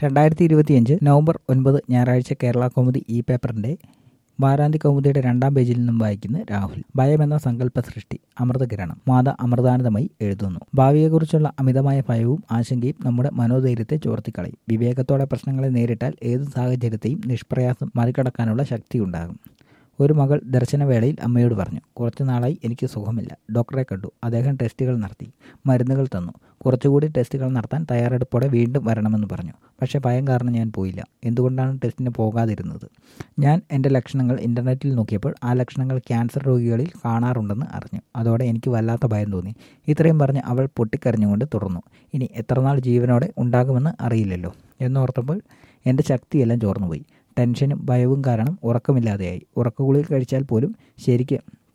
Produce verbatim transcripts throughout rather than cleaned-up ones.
രണ്ടായിരത്തി ഇരുപത്തിയഞ്ച് നവംബർ ഒൻപത് ഞായറാഴ്ച കേരള കൗമുദി ഈ പേപ്പറിന്റെ വാരാന്ത്യ കൗമുദിയുടെ രണ്ടാം പേജിൽ നിന്നും വായിക്കുന്ന രാഹുൽ. ഭയമെന്ന സങ്കല്പ സൃഷ്ടി. അമൃതകിരണം. മാത അമൃതാനന്ദമായി എഴുതുന്നു. ഭാവിയെക്കുറിച്ചുള്ള അമിതമായ ഭയവും ആശങ്കയും നമ്മുടെ മനോധൈര്യത്തെ ചോർത്തിക്കളയും. വിവേകത്തോടെ പ്രശ്നങ്ങളെ നേരിട്ടാൽ ഏത് സാഹചര്യത്തെയും നിഷ്പ്രയാസം മറികടക്കാനുള്ള ശക്തിയുണ്ടാകും. ഒരു മകൾ ദർശനവേളയിൽ അമ്മയോട് പറഞ്ഞു, കുറച്ചു നാളായി എനിക്ക് സുഖമില്ല. ഡോക്ടറെ കണ്ടു. അദ്ദേഹം ടെസ്റ്റുകൾ നടത്തി, മരുന്നുകൾ തന്നു. കുറച്ചുകൂടി ടെസ്റ്റുകൾ നടത്താൻ തയ്യാറെടുപ്പോടെ വീണ്ടും വരണമെന്ന് പറഞ്ഞു. പക്ഷേ ഭയം കാരണം ഞാൻ പോയില്ല. എന്തുകൊണ്ടാണ് ടെസ്റ്റിന് പോകാതിരുന്നത്? ഞാൻ എൻ്റെ ലക്ഷണങ്ങൾ ഇൻ്റർനെറ്റിൽ നോക്കിയപ്പോൾ ആ ലക്ഷണങ്ങൾ ക്യാൻസർ രോഗികളിൽ കാണാറുണ്ടെന്ന് അറിഞ്ഞു. അതോടെ എനിക്ക് വല്ലാത്ത ഭയം തോന്നി. ഇത്രയും പറഞ്ഞ് അവൾ പൊട്ടിക്കരഞ്ഞുകൊണ്ട് തുടർന്നു. ഇനി എത്രനാൾ ജീവനോടെ ഉണ്ടാകുമെന്ന് അറിയില്ലല്ലോ എന്നോർത്തപ്പോൾ എൻ്റെ ശക്തിയെല്ലാം ചോർന്നുപോയി. ടെൻഷനും ഭയവും കാരണം ഉറക്കമില്ലാതെയായി. ഉറക്കഗുളിക കഴിച്ചാൽ പോലും ശരിക്ക്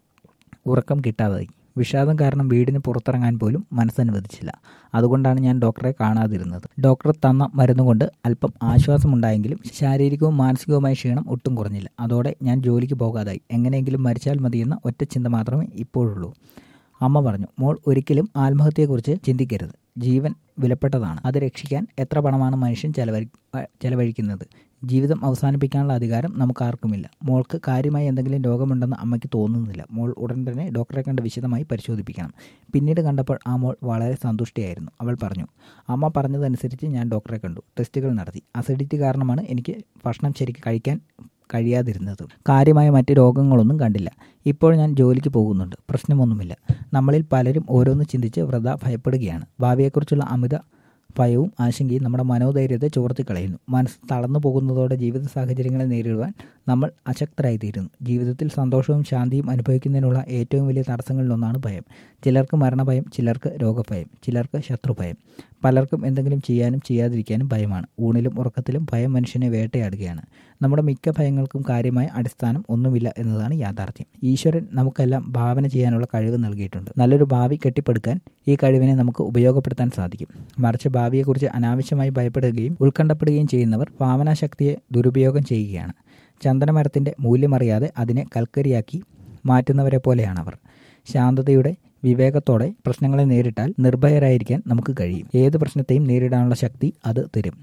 ഉറക്കം കിട്ടാതായി. വിഷാദം കാരണം വീടിന് പുറത്തിറങ്ങാൻ പോലും മനസ്സനുവദിച്ചില്ല. അതുകൊണ്ടാണ് ഞാൻ ഡോക്ടറെ കാണാതിരുന്നത്. ഡോക്ടർ തന്ന മരുന്നുകൊണ്ട് അല്പം ആശ്വാസമുണ്ടായെങ്കിലും ശാരീരികവും മാനസികവുമായ ക്ഷീണം ഒട്ടും കുറഞ്ഞില്ല. അതോടെ ഞാൻ ജോലിക്ക് പോകാതായി. എങ്ങനെയെങ്കിലും മരിച്ചാൽ മതിയെന്ന ഒറ്റ ചിന്ത മാത്രമേ ഇപ്പോഴുള്ളൂ. അമ്മ പറഞ്ഞു, മോൾ ഒരിക്കലും ആത്മഹത്യയെക്കുറിച്ച് ചിന്തിക്കരുത്. ജീവൻ വിലപ്പെട്ടതാണ്. അത് രക്ഷിക്കാൻ എത്ര പണമാണ് മനുഷ്യൻ ചെലവഴി ചെലവഴിക്കുന്നത്? ജീവിതം അവസാനിപ്പിക്കാനുള്ള അധികാരം നമുക്കാർക്കുമില്ല. മോൾക്ക് കാര്യമായി എന്തെങ്കിലും രോഗമുണ്ടെന്ന് അമ്മയ്ക്ക് തോന്നുന്നില്ല. മോൾ ഉടൻ തന്നെ ഡോക്ടറെ കണ്ട് വിശദമായി പരിശോധിപ്പിക്കണം. പിന്നീട് കണ്ടപ്പോൾ ആ മോൾ വളരെ സന്തുഷ്ടയായിരുന്നു. അവൾ പറഞ്ഞു, അമ്മ പറഞ്ഞതനുസരിച്ച് ഞാൻ ഡോക്ടറെ കണ്ടു, ടെസ്റ്റുകൾ നടത്തി. അസിഡിറ്റി കാരണമാണ് എനിക്ക് ഭക്ഷണം ശരിക്ക് കഴിക്കാൻ കഴിയാതിരുന്നത്. കാര്യമായ മറ്റ് രോഗങ്ങളൊന്നും കണ്ടില്ല. ഇപ്പോൾ ഞാൻ ജോലിക്ക് പോകുന്നുണ്ട്. പ്രശ്നമൊന്നുമില്ല. നമ്മളിൽ പലരും ഓരോന്ന് ചിന്തിച്ച് വൃഥാ ഭയപ്പെടുകയാണ്. ഭാവിയെക്കുറിച്ചുള്ള അമിത ഭയവും ആശങ്കയും നമ്മുടെ മനോധൈര്യത്തെ ചോർത്തിക്കളയുന്നു. മനസ്സ് തളർന്നു പോകുന്നതോടെ ജീവിത സാഹചര്യങ്ങളെ നേരിടുവാൻ നമ്മൾ അശക്തരായിത്തീരുന്നു. ജീവിതത്തിൽ സന്തോഷവും ശാന്തിയും അനുഭവിക്കുന്നതിനുള്ള ഏറ്റവും വലിയ തടസ്സങ്ങളിലൊന്നാണ് ഭയം. ചിലർക്ക് മരണഭയം, ചിലർക്ക് രോഗഭയം, ചിലർക്ക് ശത്രുഭയം. പലർക്കും എന്തെങ്കിലും ചെയ്യാനും ചെയ്യാതിരിക്കാനും ഭയമാണ്. ഊണിലും ഉറക്കത്തിലും ഭയം മനുഷ്യനെ വേട്ടയാടുകയാണ്. നമ്മുടെ മിക്ക ഭയങ്ങൾക്കും കാര്യമായ അടിസ്ഥാനം ഒന്നുമില്ല എന്നതാണ് യാഥാർത്ഥ്യം. ഈശ്വരൻ നമുക്കെല്ലാം ഭാവന ചെയ്യാനുള്ള കഴിവ് നൽകിയിട്ടുണ്ട്. നല്ലൊരു ഭാവി കെട്ടിപ്പടുക്കാൻ ഈ കഴിവിനെ നമുക്ക് ഉപയോഗപ്പെടുത്താൻ സാധിക്കും. മറിച്ച് ഭാവിയെക്കുറിച്ച് അനാവശ്യമായി ഭയപ്പെടുകയും ഉത്കണ്ഠപ്പെടുകയും ചെയ്യുന്നവർ ഭാവനാശക്തിയെ ദുരുപയോഗം ചെയ്യുകയാണ്. ചന്ദനമരത്തിൻ്റെ മൂല്യമറിയാതെ അതിനെ കൽക്കരിയാക്കി മാറ്റുന്നവരെ പോലെയാണവർ. ശാന്തതയുടെ വിവേകത്തോടെ പ്രശ്നങ്ങളെ നേരിട്ടാൽ നിർഭയരായിരിക്കാൻ നമുക്ക് കഴിയും. ഏത് പ്രശ്നത്തെയും നേരിടാനുള്ള ശക്തി അത് തരും.